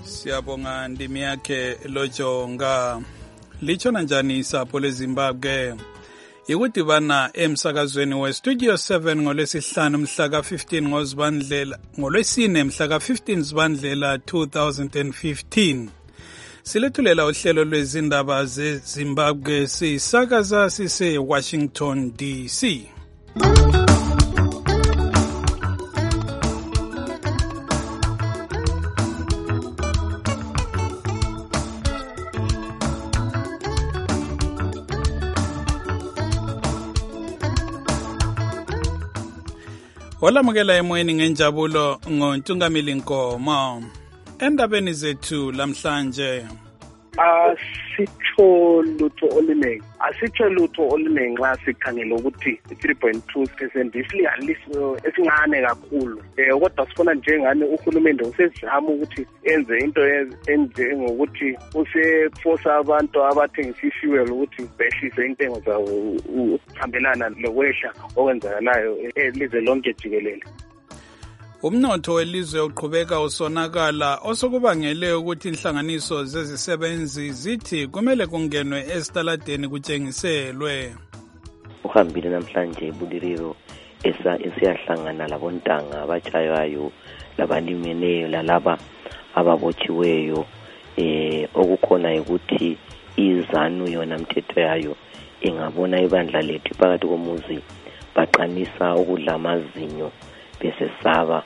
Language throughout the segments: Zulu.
Siyabonga ndimi yakhe Lojonga. Lichona njani isapho leZimbabwe? Ikudibana emsakazweni weStudio 7 ngolwesihlanu mhla ka-15 ngoZibandlela, ngolwesine mhla ka-15 Zibandlela 2015. Silethulela uhlelo lwezindaba zeZimbabwe sisakaza sise-Washington DC. Olamukela emoyeni ngenjabulo ngoNtungamili Nkomo. Endabeni zethu lamhlanje asitsho lutho oluningi nxa sikhangela ukuthi 3.2% isilinganiso esincane kakhulu. Kodwa sifuna njengani uhulumende usezama ukuthi enze into enjengokuthi useforce abantu abathengisa ifuel ukuthi behlise intengo zawo uhambelana lokwehla okwenzakalayo elizwe lonke jikelele. Umnotho welizwe uqhubeka usonakala osokubangele ukuthi inhlanganiso zezisebenzi zithi kumele kungenwe esitaladeni kutshengiselwe. Uhambile namhlanje eBulililo esiyahlangana labontanga abatshaywayo labalimeneyo lalaba ababotshiweyo. Okukhona ukuthi izanu yona mthetho yayo ingabona ibandla lethu phakathi komuzi baqanisa ukudla amazinyo besesaba.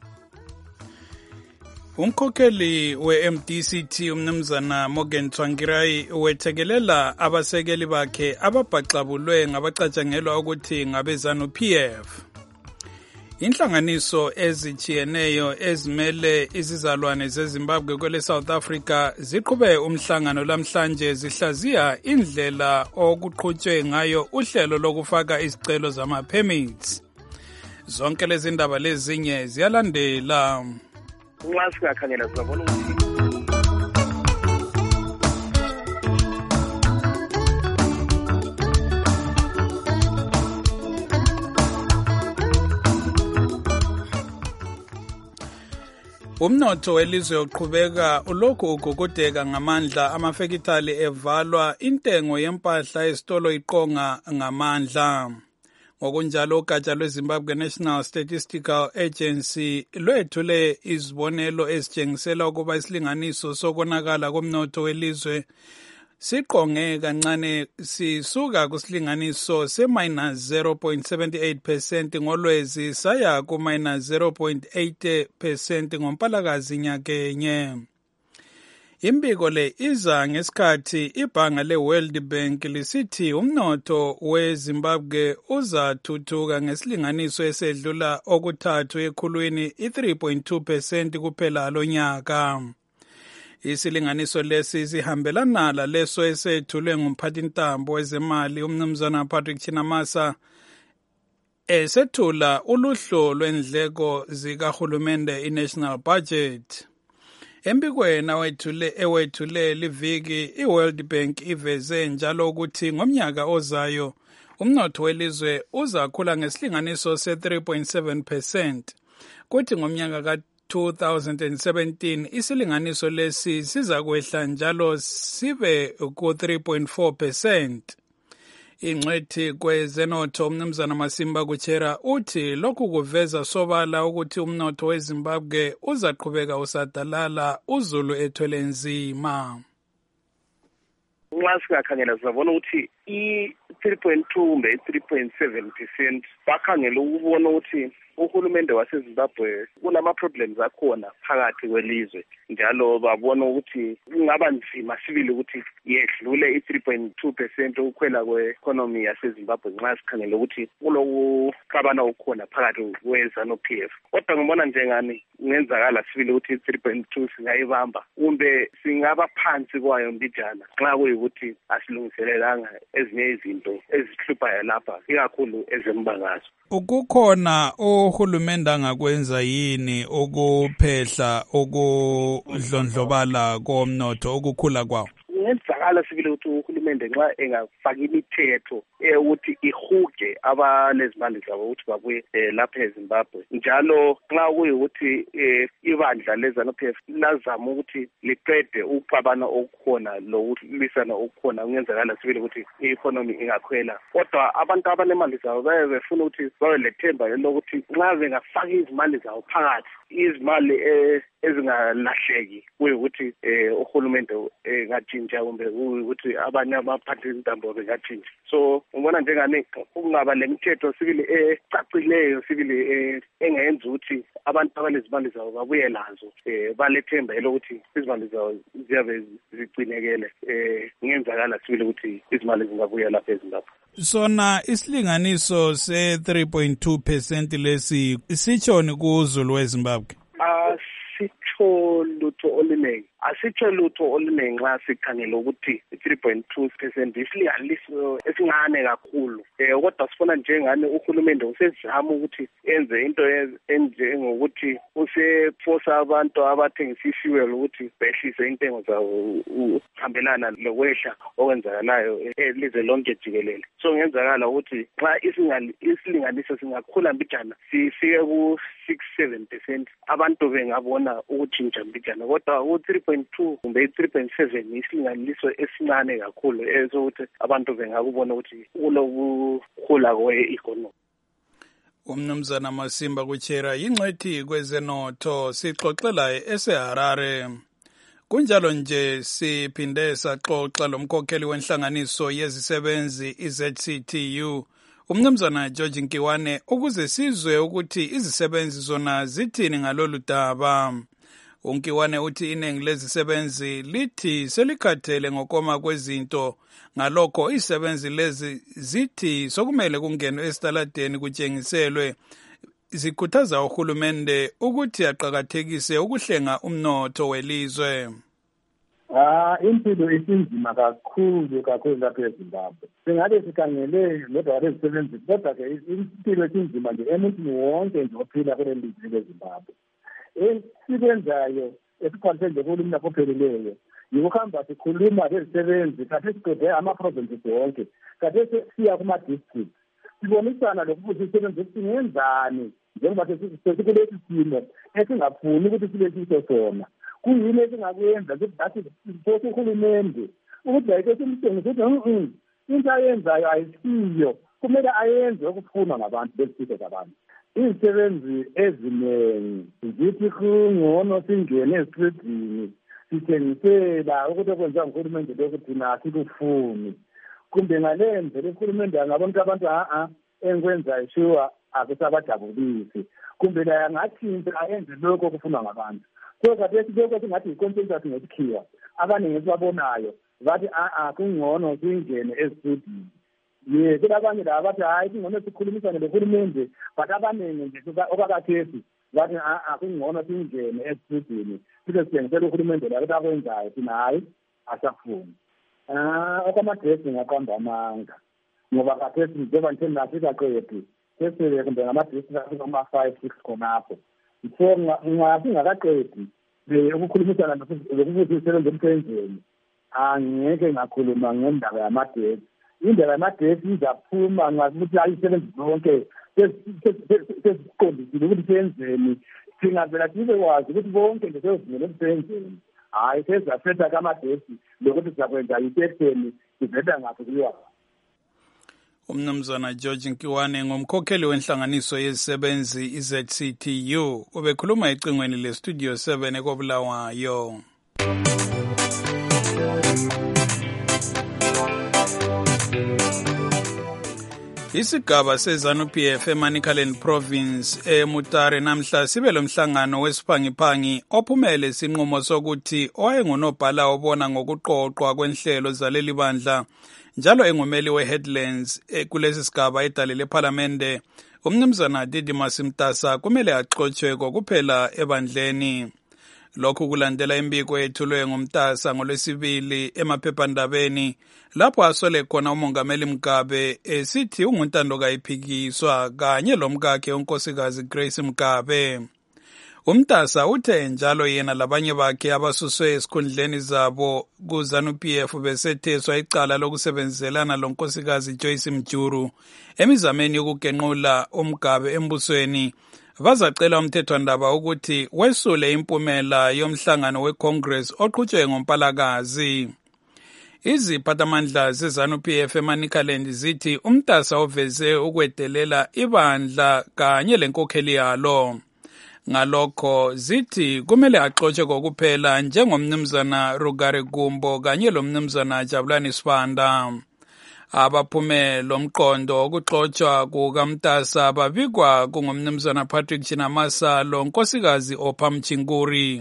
Umkhokheli we-MDCT umnumzana Morgan Tsvangirai wethekelela abasekeli bakhe ababhaxabulwe ngabacatshangelwa ukuthi ngabezanu PF. Inhlanganiso ezichiyeneyo ezimele izizalwane zeZimbabwe kwele South Africa ziqhube umhlangano lamhlanje zihlaziya indlela okuqhutshwe ngayo uhlelo lokufaka izicelo zama-permits. Zonke lezi ndaba lezinye ziyalandela. Nxa singakhangela sizabona ukuthi umnotho welizwe uqhubeka ulokhu ugugudeka ngamandla, amafekithali evalwa, intengo yempahla esitolo iqonga ngamandla. Ngokunjalo ugatsha lweZimbabwe National Statistical Agency lwethule izibonelo ezitshengisela ukuba isilinganiso sokonakala komnotho welizwe siqonge kancane sisuka kusilinganiso se--0.78% ngolwezi saya ku--0.8% ngoMpalakazi nyakenye. Imbiko le iza ngesikhathi ibhanga le-World Bank lisithi umnotho weZimbabwe uzathuthuka ngesilinganiso esedlula okuthathu ekhulwini i-3.2% kuphela lonyaka. Isilinganiso lesi sihambelana laleso esethulwe ngumphathintambo wezemali umnumzana Patrick Chinamasa esethula uluhlo lwendleko zikahulumende i-National Budget. Embikweni ewethule liviki i-World Bank iveze njalo ukuthi ngomnyaka ozayo umnotho welizwe uzakhula ngesilinganiso se-3.7%. Kuthi ngomnyaka ka-2017 isilinganiso lesi sizakwehla njalo sibe ku-3.4%. Ingcwethi kwezenotho umnumzana Masimba Kuchera uthi lokhu kuveza sobala ukuthi umnotho weZimbabwe uzaqhubeka usadalala uzulu ethwele nzima. Nxa singakhangela sizabona ukuthi i-3.2 kumbe i-3.7% bakhangela ukubona ukuthi uhulumende waseZimbabwe kunama-problems akhona phakathi kwelizwe, njalo babona ukuthi kungaba nzima sibili ukuthi yedlule i-3.2% ukukhwela kwe-economy yaseZimbabwe nxa sikhangela ukuthi kulokuxabana okukhona phakathi kwe-ZANU-PF. Kodwa ngibona njengani kungenzakala sibili ukuthi i-3.2 singayibamba kumbe singaba phansi kwayo mbijana nxa kuyikuthi asilungiselelanga ezinye izinto ezihluphayo lapha, ikakhulu ezembangazwe. Ukukhona uhulumende angakwenza yini ukuphehla ukudlondlobala komnotho okukhula kwawo? Kungenza kungenzakala sibili ukuthi uhulumende nxa engafaka imithetho ukuthi ihuge abalezimali zabo ukuthi babuye lapha eZimbabwe. Njalo nxa kuyikuthi ibandla leZANU-PF lazama ukuthi liqede ukuxabana okukhona lokulwisana okukhona, kungenzakala sibili ukuthi i-economy ingakhwela. Kodwa abantu abanemali zabo baye befuna ukuthi babe lethemba lokuthi nxa bengafaka izimali zabo phakathi, izimali ezingalahleki, kuyikuthi uhulumende ngatshintsha kumbe ukuthi abanye abaphathintambo bengatshintsha. So ngibona njengani kungaba lemithetho sibili ecacileyo sibili engenza ukuthi abantu abalezimali zabo babuye lazo, balethemba elokuthi izimali zabo ziyabe zigcinekele, ngenzakala sibili ukuthi izimali zingabuya lapha eZimbabwe. Sona isilinganiso se-3.2% lesi sitshoni kuZulu weZimbabwe? Asitsho lutho oluningi nxa sikhangela ukuthi 3.2% isilinganiso esincane kakhulu. Kodwa sifuna njengani uhulumende usezama ukuthi enze into enjengokuthi useforce abantu abathengisa isiwelo ukuthi behlise intengo zawo uhambelana lokwehla okwenzakalayo elize lonke jikelele. So ngenzakala ukuthi nxa isilinganiso singakhula mbijana sifike ku-6-7%, abantu bengabona ukutshintsha mbijana. Kodwa u-3.2 kumbe i-3.7 isilinganiso esincane kakhulu esokuthi abantu bengakubona ukuthi kulokukhula kwe-economy. Umnumzana Masimba Kuchera yingcwethi kwezenotho, sixoxela eseHarare. Kunjalo nje siphinde saxoxa lomkhokheli wenhlanganiso yezisebenzi iZCTU umnumzana George Nkiwane ukuze sizwe ukuthi izisebenzi zona zithini ngalolu daba. uNkiwane uthi iningi lezisebenzi lithi selikhathele ngokoma kwezinto, ngalokho izisebenzi lezi zithi sokumele kungenwe esitaladeni kutshengiselwe. Zikhuthaza uhulumende ukuthi aqakathekise ukuhlenga umnotho welizwe. Impilo isinzima kakhulu lapha eZimbabwe. Singabe sikhangele lodwa lezisebenzi, kodwa ke impilo isinzima nje emuntwini wonke nje ophila kuleli lizwe leZimbabwe. Esikwenzayo esikhwalise nje uhulumeni opheleleyo yikuhamba sikhuluma lezisebenzi, kade siqede ama-provinces wonke, kade sesiya kuma-district, sibonisana lokuthi izisebenzi singenzani njengoba sekulesi simo esingafuni ukuthi sibe siso sona. Kuyini esingakwenza ukuthi siphosa uhulumende ukuthi layike simtshengise ukuthi into ayenzayo ayisiyo, kumele ayenze okufunwa ngabantu besifo zabantu. Izisebenzi eziningi zithi kungcono singene esitredini sithengisela ukuthi okwenziwa nguhulumende lokhu thina sikufuni. Kumbe ngale ndlela uhulumende angabona abantu engikwenzayo sure akusabajabulisi, kumbe la angathinta ayenze lokho okufunwa ngabantu. So kade lokho singathi iconsensus ngesikhiwa, abaningi esibabonayo bathi kungcono singene esitredini. Kulabanye la bathi hayi kungcono sikhulumisane nohulumende, but abaningi nje okakathesi bathi kungcono singene esitredini sibe sithengisela uhulumende la ukuthi akwenzayo thina hayi asafuni. Okwamadresi ngaqamba amanga ngoba kathesi njengoba nje nafika qedwe sesele kumbe ngamadresi ama-5-6 khonapho. So ngingakaqedi ukukhulumisana lokuthi isebenze emsebenzini, angeke ngakhuluma ngendaba yamadresi. Indaba yamadresi izaphuma ngakuthi ayisebenzi zonke sesiqondisile ukuthi senzeni, singavela sibe kwazi ukuthi bonke nje sezivele emsebenzini. Hayi sezafetha kamadresi lokuthi sizakwenza yitetheni siveda ngaphi kuyiwa. Umnumzana George Nkiwane ngumkhokheli wenhlanganiso yezisebenzi iZCTU ubekhuluma ecingweni leStudio 7 eKobulawayo. Isigaba seZANU-PF eManicaland Province eMutare namhla sibe lomhlangano wesiphangi ophumele sinqumo sokuthi owayengunobhala obona ngokuqoqwa kwenhlelo zaleli bandla njalo engumeli weHeadlands kulesi sigaba edale lePhalamende umnumzana Didimas Mtasa kumele axotshwe kokuphela ebandleni. Lokhu kulandela imbiko ethulwe ngumtasa ngolwesibili emaphephandabeni lapho asole khona umongameli Mugabe esithi unguntando kayiphikiswa kanye lomkakhe unkosikazi Grace Mugabe. UMtasa uthe njalo yena labanye bakhe abasuswe esikhundleni zabo kuZANU-PF besetheswa icala lokusebenzelana lonkosikazi Joyce Mjuru emizameni yokugenqula umgabe embusweni bazacela umthethwandaba ukuthi wesule impumela yomhlangano weCongress oqhutshwe ngoMpalakazi. Iziphathamandla zeZANU-PF eManicaland zithi uMtasa uveze ukwedelela ibandla kanye lenkokheli yalo. Ngalokho zithi kumele axotshe kokuphela njengomnumzana Rugare Gumbo kanye lomnumzana Jabulani Sibanda. Abaphume lomqondo ukuxotshwa kukaMtasa babikwa kungumnumzana Patrick Chinamasa lonkosikazi Opha Mchinguri.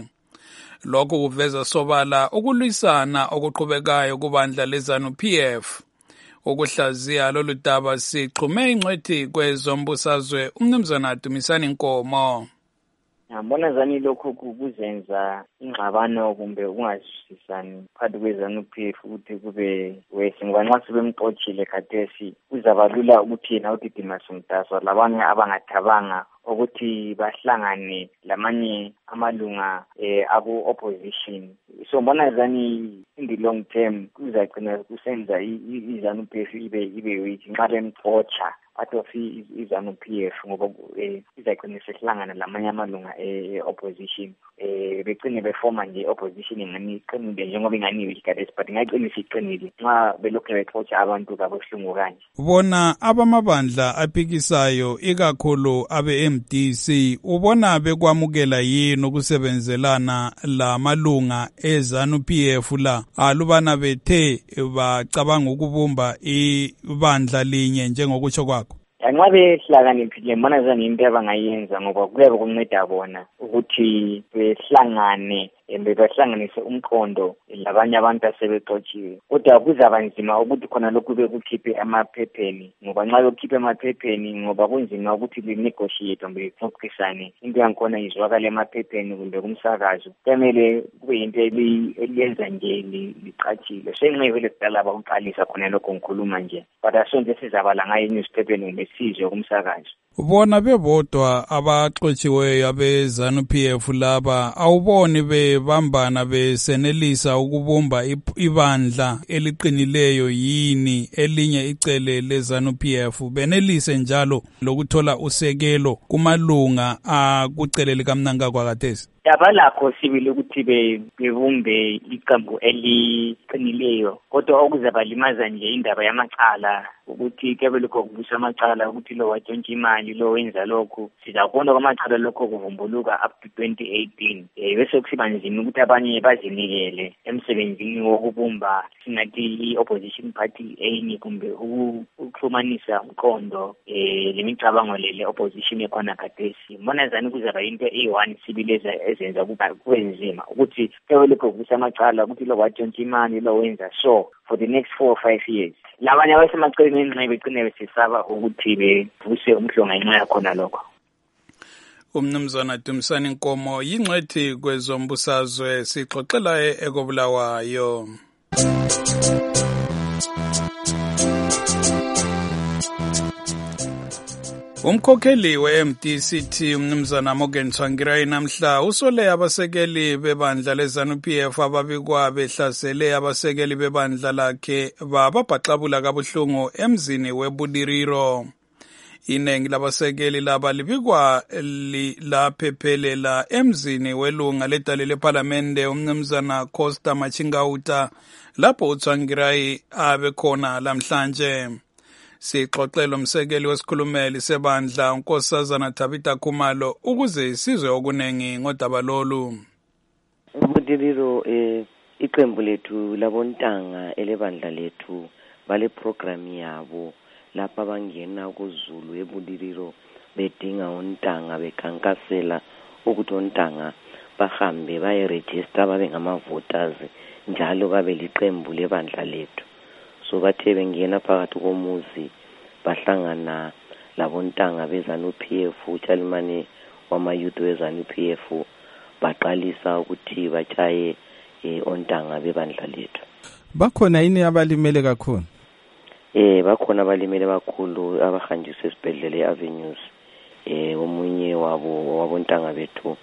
Lokhu kuveza sobala ukulwisana okuqhubekayo kubandla leZANU-PF. Ukuhlaziya lolu daba sixhume ingcwethi kwezombusazwe umnumzana Dumisani Nkomo. Ngibona zani lokho kuzenza ingxabano kumbe ukungazwisisani phakathi kweZANU-PF ukuthi kube wese ngoba nxa sebemxotshile khathesi kuzaba lula ukuthi yena uDidimas Mtasa labanye abangathabanga ukuthi bahlangane lamanye amalunga aku-opposition. So mbona zani in the long term kuzagcina kusenza iZANU-PF ibe weak nxa bemxotsha atofi iZANU-PF ngoba izagcina sehlangana lamanye amalunga opposition begcine befoma nje opposition ngani iqinile njengoba ingani weakness but ngagcina isiqinile nxa belokhu bexotsha abantu kabuhlungu kanje. Bona abamabandla aphikisayo ikakhulu abe-MDC ubona bekwamukela yini ukusebenzelana lamalunga eZANU-PF la alubana bethe bacabanga ukubumba ibandla linye njengokutsho kwakho? Nxa behlakaniphile mbona zani into abangayenza ngoba kuyabe kunceda bona ukuthi behlangane bahlanganise umqondo labanye abantu asebexotshiwe. Kodwa kuzaba nzima ukuthi khona lokhu bekukhiphe amaphepheni ngoba nxa bekhiphe amaphepheni ngoba kunzima ukuthi linegotiate kumbe lixoxisane into yankhona izwakala emaphepheni kumbe kumsakazo. Kumele kube yinto eliyenza nje liqatshile. Senxebele kudala bakuqalisa khona lokho ngikhuluma nje but asonto sizabala ngayo enewsphepheni kumbe sizwe kumsakazo. Bona bebodwa abaxotshiweyo abeZANU-PF laba awuboni bebambana besenelisa ukubumba ibandla eliqinileyo yini elinye icele leZANU-PF benelise njalo lokuthola usekelo kumalunga akucele likamnanga kwakathesi? Abalakho sibili ukuthi bebumbe iqembu eliqinileyo kodwa okuzabalimaza nje indaba yamacala ukuthi kebe lokho kubusa amacala ukuthi lo watshontsha imali lo wenza lokho sizabona kwamacala lokho kuvumbuluka up to 2018 bese kusiba nzima ukuthi abanye bazinikele emsebenzini wokubumba singathi i-opposition party enye kumbe ukuhlumanisa umqondo lemicabango le opposition ekhona khathesi. Mbona zani kuzaba into e1 sibileza ezenza kuba kwenzima ukuthi kebe lokho kubusa amacala ukuthi lo watshontsha imali lo wenza so for the next 4 or 5 years. Labanye abasemaceleni ngenxa begcine besesaba ukuthi bevuse umhlonga ngenxa yakhona lokho. Umnumzana Dumisani Nkomo yingcwethi kwezombusazwe sixoxela ekobulawayo. Umkhokheli we-MDCT umnumzana Morgan Tsvangirai namhla usole abasekeli bebandla leZANU-PF ababikwa behlasele abasekeli bebandla lakhe bababhaxabula kabuhlungu emzini weBudiriro. Inengi labasekeli laba libikwa laphephelela emzini welunga ledale leParlamente umnumzana Costa Machingauta lapho uTsvangirai abekhona lamhlanje. Sixoxela umsekeli wesikhulumeli sebandla unkosazana Tabitha Khumalo ukuze sizwe okunengi ngodaba lolu. Budiriro iqembu lethu labontanga elebandla lethu bale program yabo lapha bangena kuZulu eBudiriro bedinga ontanga bekhankasela ukuthi ontanga bahambe bayeregister babe ngama-voters njalo babe liqembu lebandla lethu. So bathe bengena phakathi komuzi bahlangana labontanga beZANU-PF uchairman wama-youth weZANU-PF baqalisa ukuthi batshaye ontanga bebandla lethu. Bakhona yini abalimele kakhulu? Bakhona abalimele kakhulu abahanjiswe esibhedlela eAvenues. Omunye wabontanga bethu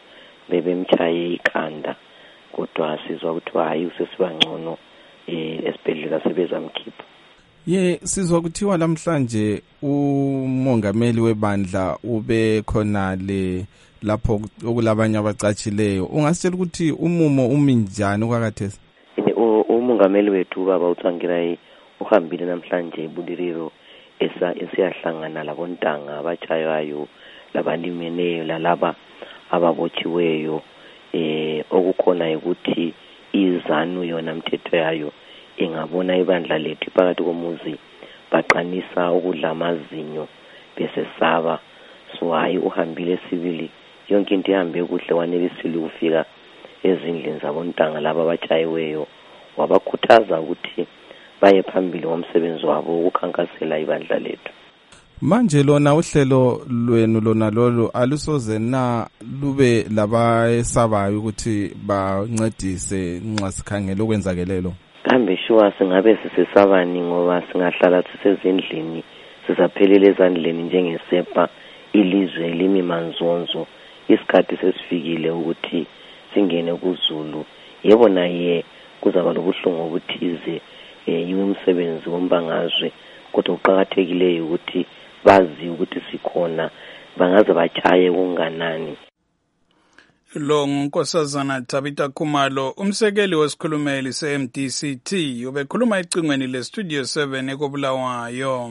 bebemchaye ikhanda kodwa sizwa ukuthi hayi usesibangcono esibhedlela sebezamkhipha. Sizwa kuthiwa namhlanje umongameli webandla ube khona lapho okulabanye abacatshileyo. Ungasitshela ukuthi umumo uminjani okwakathesi? Umongameli wethu ubaba uTsangirai uhambile namhlanje eBulililo esiyahlangana labontanga abachayayo labalimeneyo lalaba ababotshiweyo. Okukhona ukuthi izanu yona mthetho yayo ingabona ibandla lethu phakathi komuzi baqanisa ukudla amazinyo besesaba. So hayi uhambile sibili yonke into ihambe kuhle, wanelisile ukufika ezindlini zabontanga laba abachayiweyo, wabakhuthaza ukuthi baye phambili ngomsebenzi wabo ukukhankasela ibandla lethu. Manje lona uhlelo lwenu lona lolu alusoze na lube labayesabayo ukuthi bancedise nxa sikhangela okwenzakelelo? Kambe shuwa singabe sisesabani ngoba singahlala sisezindlini sisaphelele ezandleni njengesepa ilizwe limi manzonzo. Isikhathi sesifikile ukuthi singene kuZulu. Yebo naye kuzaba lobuhlungu obuthize umsebenzi wombangazwe, kodwa uqhakathekileyo ukuthi bazi ukuthi sikhona, bangaze bachaye kunganani. Lo ngunkosazana Tabitha Khumalo, umsekeli wesikhulumeli se-MDCT, ubekhuluma ecingweni le-Studio 7 ekobulawayo.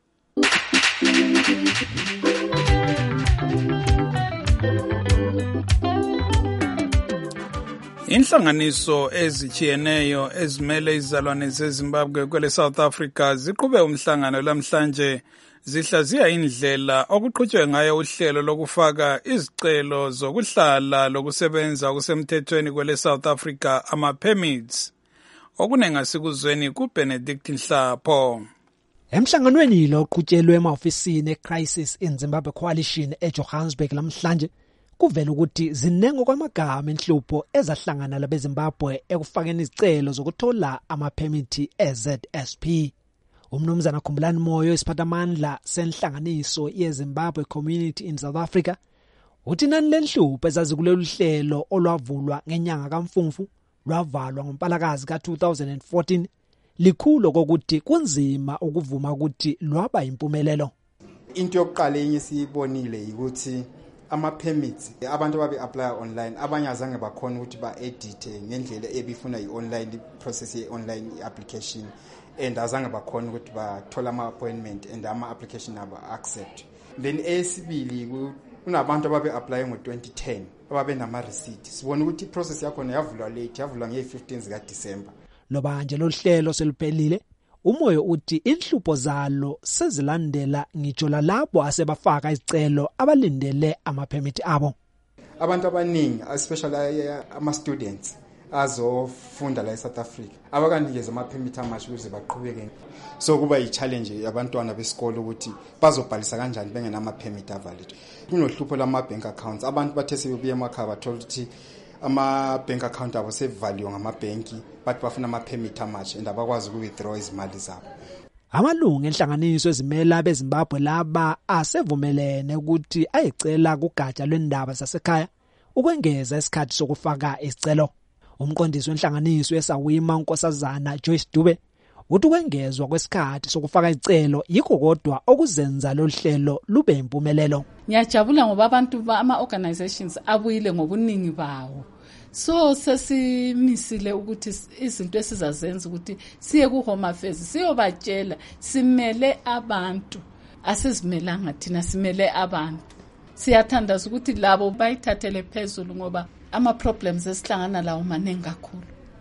Inhlanganiso ezichiyeneyo ezimele izalwane zeZimbabwe kwele South Africa ziqhube umhlangano lamhlanje zihlaziya indlela okuqhutshwe ngayo uhlelo lokufaka izicelo zokuhlala lokusebenza okusemthethweni kwele South Africa ama-permits. Okunengasikuzweni kuBenedict Nhlapho. Emhlanganweni lo oqhutshelwe ema-ofisini eCrisis in Zimbabwe Coalition eJohannesburg lamhlanje kuvela ukuthi zinengo kwamagama enhlupho ezahlangana labeZimbabwe ekufakeni izicelo zokuthola ama-permit eZSP. Umnumzana Khumbulani Moyo, isiphathamandla senhlanganiso yeZimbabwe Community in South Africa, uthi nani lenhlupho ezazikulolu hlelo olwavulwa ngenyanga kaMfumfu lwavalwa ngoMpalakazi ka-2014 likhulu kokuthi kunzima ukuvuma ukuthi lwaba impumelelo. Into yokuqala enye siyibonile ukuthi ama-permits abantu ababe apply online abanye azange bakhona ukuthi ba-edite ngendlela ebifuna i-online process ye-online application, and azange bakhona ukuthi bathola ama-appointment and ama-application abo accept. Then esibili kunabantu ababe apply ngo-2010 ababe nama-receipt. Sibona ukuthi i-process yakhona yavulwa late, yavulwa nge-15 zikaDisemba. Loba nje lo hlelo seluphelile, uMoyo uthi inhlupho zalo sezilandela ngitsho lalabo asebafaka izicelo abalindele ama-permit abo. Abantu abaningi especially ama-students azofunda la eSouth Africa abakanikeza ama-permit amasha ukuze baqhubeke. So kuba yi-challenge yabantwana besikole ukuthi bazobhalisa kanjani bengenama-permit avalid. Kunohlupho lama-bank accounts. Abantu bathe sebebuya emakhaya bathola ukuthi ama-bank account abo sevaliwe ngamabhenki bathi bafuna ama-permit amasha and abakwazi uku-withdraw izimali zabo. Amalungu enhlanganiso ezimela beZimbabwe laba asevumelene ukuthi ayicela kugatsha lwendaba zasekhaya ukwengeza isikhathi sokufaka isicelo. Umqondisi wenhlanganiso yeSawima unkosazana Joyce Dube uthi ukwengezwa kwesikhathi sokufaka isicelo yikho kodwa okuzenza lo hlelo lube impumelelo. Ngiyajabula ngoba abantu ama-organizations abuyile ngobuningi bawo. So sesimisile ukuthi izinto esizazenza ukuthi siye ku-Home Affairs siyobatshela simele abantu, asizimelanga thina simele abantu. Siyathandaza ukuthi labo bayithathele phezulu ngoba ama-problems esihlangana lawo maningi kakhulu.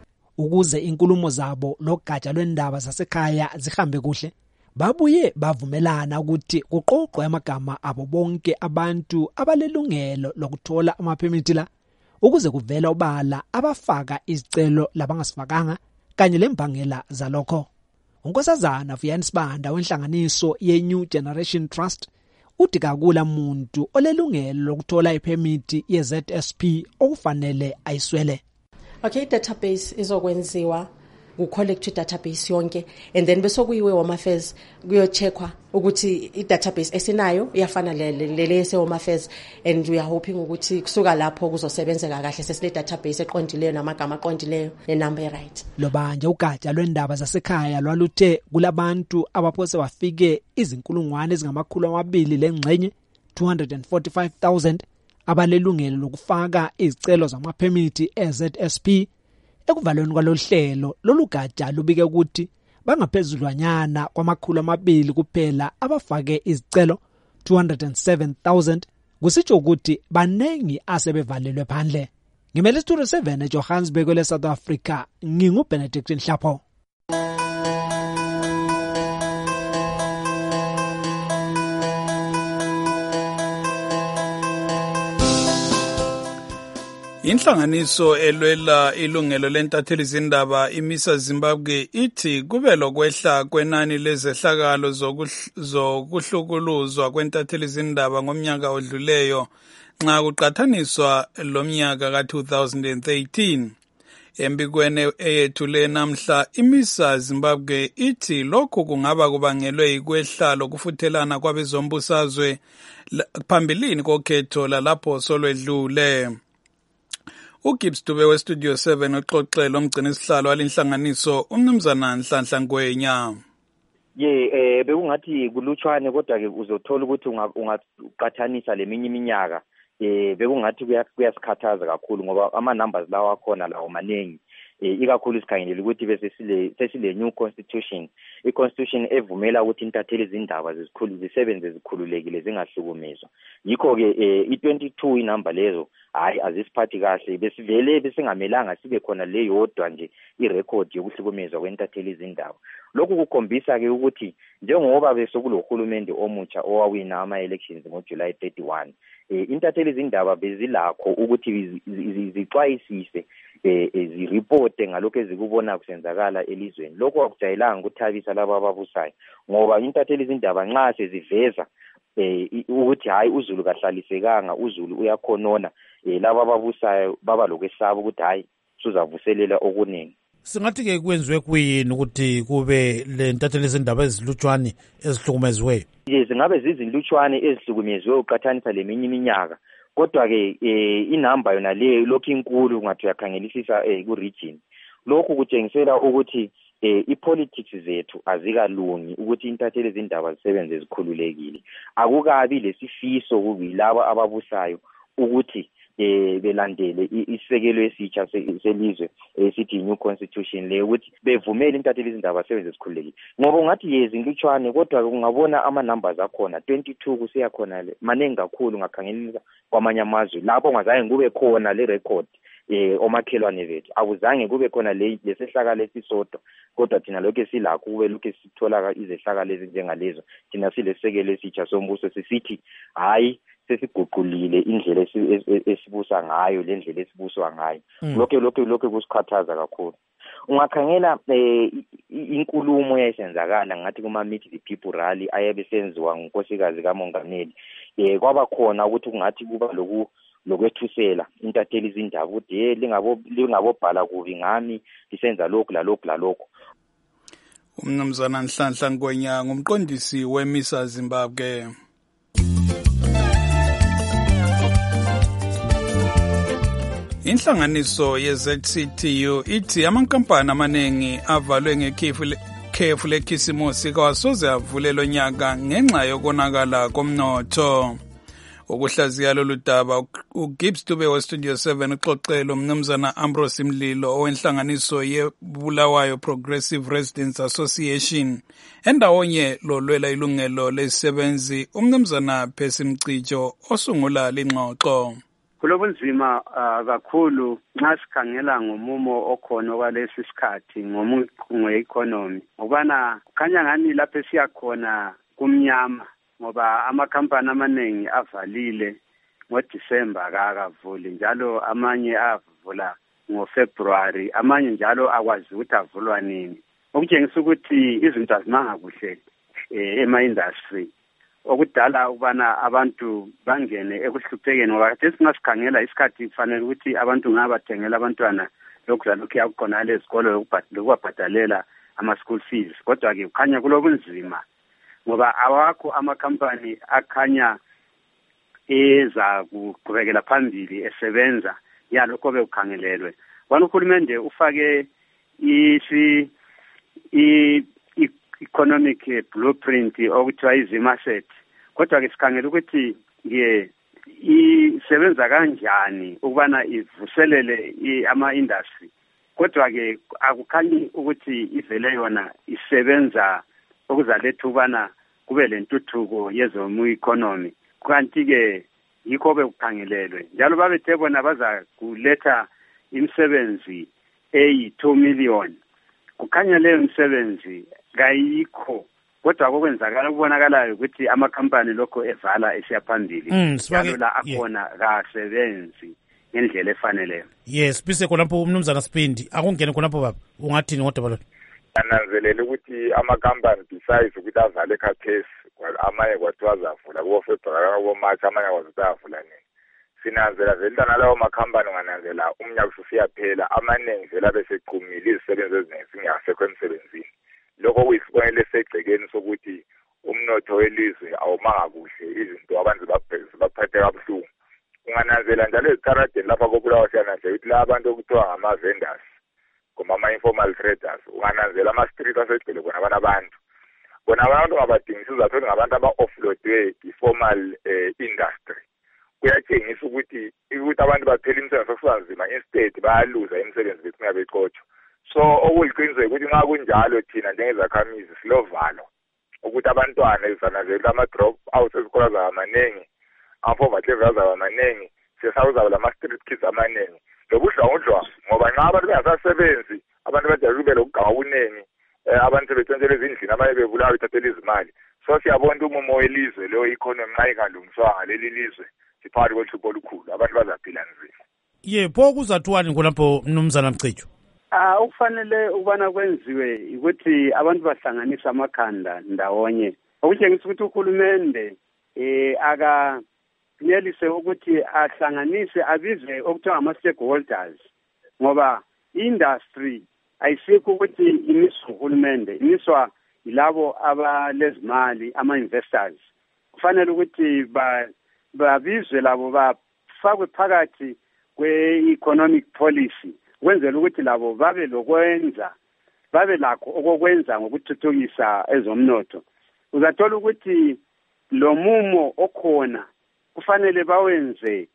Ukuze inkulumo zabo logatsha lwendaba zasekhaya zihambe kuhle, babuye bavumelana ukuthi kuqoqwe amagama abo bonke abantu abalelungelo lokuthola ama-permit la ukuze kuvela obala abafaka izicelo labangasifakanga kanye lembangela zalokho. Unkosazana Vuyani Sibanda wenhlanganiso ye-New Generation Trust uthi kakula muntu olelungelo lokuthola i-permit ye-ZSP okufanele ayiswele. Okay, database izokwenziwa ku-collect i-database yonke, and then bese kuyiwe Home Affairs kuyo-checkwa ukuthi i-database esinayo iyafana le yase-Home Affairs, and we are hoping ukuthi kusuka lapho kuzosebenzeka kahle sesile-database eqondileyo namagama aqondileyo nenumber right. Lobanje ugatsha lwendaba zasekhaya lwaluthe kulabantu abaphose bafike izinkulungwane ezingama200 lengxenye 245,000 abalelungelo lokufaka izicelo zamaphemithi eZSP. Ekuvalweni kwalohlelo lolugatsha lubike ukuthi bangaphezulwanyana kwama200 kuphela abafake izicelo 207,000, kusitsho ukuthi banengi asebevalelwe phandle. Ngimele Studio 7 eJohannesburg le South Africa, nginguBenedict Nhlapho. Inhlanganiso elwela ilungelo lentatheli zindaba imisa Zimbabwe ithi kube lokwehla kwenani lezehlakalo zokuhlukuluzwa kwentatheli zindaba ngomnyaka odluleyo nxa kuqathaniswa lomnyaka ka-2013. Embikweni eyethule namhla imisa Zimbabwe ithi lokhu kungaba kubangelwe yikwehla lokufuthelana kwabezombusazwe phambilini kokhetho lalapho solwedlule. uGibbs Dube weStudio 7 uxoxela umgcinisihlalo walinhlanganiso umnumzana Nhlanhla Ngwenya. Bekungathi kulutshwane kodwa ke uzothola ukuthi ungaqathanisa leminye iminyaka bekungathi kuyasikhathaza kakhulu ngoba ama numbers lawa akhona lawo manengi. Ikakhulu sikhangele ukuthi bese sesile new constitution, i-constitution evumela ukuthi intatheli zindaba zisebenze zikhululekile zingahlukumezwa. Yikho ke i-22 inamba lezo hayi azisiphathi kahle, besivele besingamelanga sibe khona le yodwa nje irecord yokuhlukumezwa kwentatheli zindaba. Lokhu kukhombisa ke ukuthi njengoba besokulohulumende omutsha owawina ama-elections ngoJuly 31, intatheli zindaba bezilakho ukuthi zixwayisise zireporte ngalokho ezikubona kusenzakala elizweni. Lokho akujayelanga ukuthabisa laba ababusayo ngoba intatheli zindaba nxa seziveza ukuthi hayi uZulu kahlalisekanga, uZulu uyakhonona, laba ababusayo baba lokwesaba ukuthi hayi suzavuselela okuningi. Singathi ke kwenziwe kuyini ukuthi kube le ntatheli zindaba ezilutshwane ezihlukumeziweyo? Zingabe zizilutshwane ezihlukumeziweyo uqathanisa leminye iminyaka, kodwa ke inamba yona le lokhu inkulu ngathi uyakhangelisisa ku-region. Lokhu kutshengisela ukuthi i-politics zethu azikalungi ukuthi intatheli zindaba zisebenze zikhululekile. Akukabi lesifiso kubilabo ababusayo ukuthi belandele isisekelo esitsha selizwe esithi new constitution le ukuthi bevumele intatheli zindaba zisebenze zikhululekile. Ngoba ungathi yezilutshwane kodwa ungabona ama numbers akhona 22 kusiya khona le manengi kakhulu ngakhangelisa kwamanye amazwe lapho ngazange kube khona le record omakhelwane bethu akuzange kube khona lesehlakalo esisodwa, kodwa thina lokho silakho kube lokho sithola izehlakalo ezinjengalezo. Thina silesekelo esitsha sombuso sisithi hayi sesiguqulile indlela esibusa ngayo lendlela esibuswa ngayo. Lokho kusikhathaza kakhulu. Ungakhangela inkulumo yayisenzakala ngathi kuma Meet the People rally ayabesenziwa ngunkosikazi kaMongameli. Kwaba khona ukuthi kungathi kuba lokwethusela intatheli zindaba ukuthi lingabobhala kubi ngami lisenza lokhu lalokhu. Umnumzana Nhlanhla Ngwenya ngumqondisi weMisa Zimbabwe. Inhlanganiso yeZCTU ithi amankampani amanengi avalwe ngekhefu lekhisimusi kawasoze avulelwe nyaka ngenxa yokonakala komnotho. Ukuhlaziya lolu daba uGibbs Dube weStudio 7 uxoxela umnumzana Ambrose Mlilo owenhlanganiso yeBulawayo Progressive Residents Association endawonye lolwela ilungelo lezisebenzi umnumzana Percy Mcijo osungula lingxoxo. Kulobunzima kakhulu nxa sikhangela ngomumo okhona kwalesi sikhathi nge-economy ngobana kukhanya ngani lapho siyakhona kumnyama ngoba amakhampani amanengi avalile ngoDisemba akavuli, njalo amanye avula ngoFebruary, amanye njalo akwazi ukuthi avulwa nini, okutshengisa ukuthi izinto azimanga kuhle ema-industry okudala ukubana abantu bangene ekuhluphekeni ngoba kade singasikhangela isikhathi kufanele ukuthi abantu ngabathengela abantwana lokhu lalokhu yakukhona lezikolo lokubhadalela ama-school fees. Kodwa-ke kukhanya kulobunzima ngoba awakho amakhampani akhanya eza kuqhubekela phambili esebenza yalokho bekukhangelelwe. Uhulumende ufake economic blueprint okuthiwa izimaset, kodwa-ke sikhangela ukuthi isebenza kanjani ukubana ivuselele ama-industry. Kodwa-ke akukhanyi ukuthi ivele yona isebenza okuzaletha ukubana kube lentuthuko yezomu-economy. Kanti-ke yikho bekukhangelelwe. Njalo babethe bona baza kuletha imisebenzi eyi-2 million. Kukhanya leyo misebenzi kayikho. Kodwa kokwenzakala kubonakalayo ukuthi amakhampani lokho evala esiyaphambili. Njalo la akhona kasebenzi ngendlela efaneleyo. Yes, bise khonapho umnumzana Sibindi akungene khonapho baba. Ungathini ngodaba lo? Ananzelela ukuthi amakhampani besides ukuthi avale khathesi amanye kwathiwa azavula kubo February kubo March amanye kwazavula nini. Sinanzela vele nalawo makhampani ungananzela umnyaka ususiyaphela amaningi vele abeseqhumile izisebenzi eziningi singasekho emsebenzini. Lokho kuyisibonelo esegcekeni sokuthi umnotho welizwe awumanga kuhle, izinto abantu zibaphathe kabuhlungu. Ungananzela njalo ezitaradeni lapha koBulawayo siyananzela ukuthi la abantu okuthiwa ngama-vendors kumbe ama-informal traders, ungananzela ama-street asegcwele khona abantu. Bona abantu ngabadingisi uzathola ngabantu aba-offloadwe i-formal industry. Kuyatshengisa ukuthi abantu baphela imisebenzi okusanzima instead bayaluza imisebenzi bethu ngabexotsho. So okuliqiniseko ukuthi nxa kunjalo thina njengezakhamizi silovalo ukuthi abantwana izanazela ama-drop out ezikolo zamaningi, ama-poverty levels amaningi, siyasawuza lama-street kids amaningi. Lobudlwangudlwa ngoba nxa abantu bengasasebenzi abantu bajayele kube lokuganga okuningi, abantu sebetshontshelwa ezindlini abanye bebulawa bethathela izimali. So siyabona umumo welizwe leyo economy nxa ingalungiswa ngaleli lizwe siphakathi kwehlupho olukhulu, abantu bazaphila nzima. Pho kuzathiwani khonapho mnumzana Mcijo? Ukufanele ukubana kwenziwe ukuthi abantu bahlanganise amakhanda ndawonye, okutshengisa ukuthi uhulumende akanelise ukuthi ahlanganise abize okuthiwa ngama-stakeholders, ngoba i-industry ayisikho ukuthi imiswa uhulumende, imiswa yilabo abalezimali, ama-investors. Kufanele ukuthi babizwe labo bafakwe phakathi kwe-economic policy ukwenzela ukuthi labo babe lakho okokwenza ngokuthuthukisa ezomnotho. Uzathola ukuthi lo mumo okhona kufanele bawenze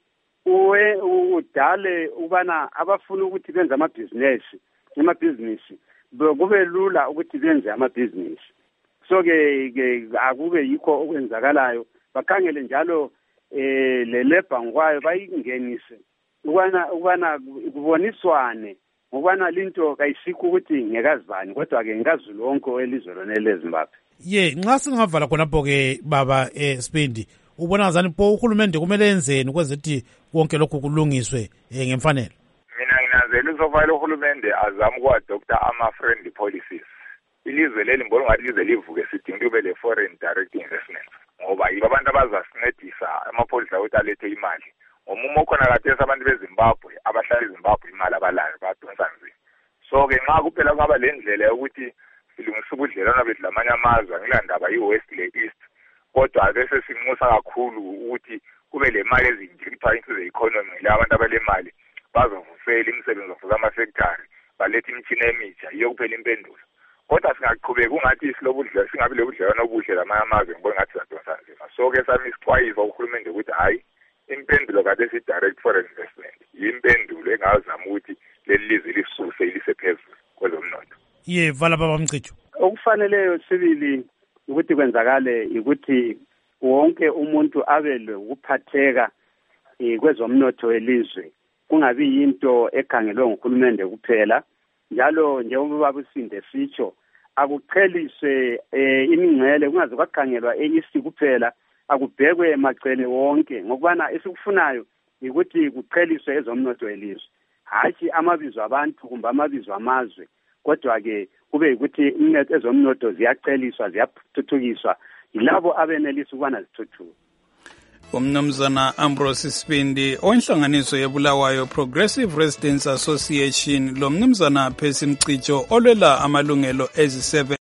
udale ukubana abafuna ukuthi benze amabhizinisi kube lula ukuthi benze amabhizinisi. So-ke akube yikho okwenzakalayo, bakhangele njalo le labor ngwayo bayingenise ukubana kuboniswane ngokubana linto kayisikho ukuthi ngekazibani, kodwa-ke ngikazulu wonke welizwe lona leZimbabwe. Nxa singavala khonapho-ke baba Sibindi, ubona ngazani pho uhulumende kumele enzeni ukwenza ukuthi konke lokhu kulungiswe ngemfanelo? Mina nginanzela uzofanele uhulumende azame ukuadopta ama-friendly policies. Ilizwe leli mbona ngathi ilizwe livuke sidinga kube le-foreign direct investment, ngoba yibo abantu abazasincedisa amapolisi ukuthi alethe imali. Ngomumo khona kathesi abantu beZimbabwe abahlala eZimbabwe imali abalayo bayadonsa nzima. So-ke nxa kuphela kungaba le ndlela yokuthi silungisa ubudlelwano bethu lamanye amazwe, angilandaba i-West le-East, kodwa bese sinxusa kakhulu ukuthi kube le mali ezinjikithwa into ze-economy la abantu abalemali bazovusela imisebenzi ofuza ama-sectary, baletha imitshina emitsha, yiyo kuphela impendulo. Kodwa singaqhubeka ungathi singabi lebudlelwano obuhle lamanye amazwe, ngibona ngathi sizadonsa nzima. So-ke sami isixwayiso uhulumende ukuthi hayi, impendulo kade si-direct foreign investment impendulo engazama ukuthi leli lizwe lisuse ilise phezulu kwezomnotho. Vala baba Mcijo. Okufaneleyo sibili ukuthi kwenzakale ukuthi wonke umuntu abe lokuphatheka kwezomnotho welizwe, kungabi yinto ekhangelwe nguhulumende kuphela. Njalo njengoba Businde sitsho, akuqheliswe imingcele kungaze kwakhangelwa e-East kuphela, akubhekwe macele wonke, ngokubana esikufunayo ukuthi kuqheliswe ezomnotho welizwe, hayi amabizo abantu kumbe amabizo amazwe, kodwa-ke kube ukuthi ezomnotho ziyaqheliswa, ziyathuthukiswa yilabo abenelisa ukubana zithuthuke. umnumzana Ambrose Sibindi onhlanganiso yebulawayo Progressive Residents Association lo mnumzana Percy Mcijo olwela amalungelo ezisebe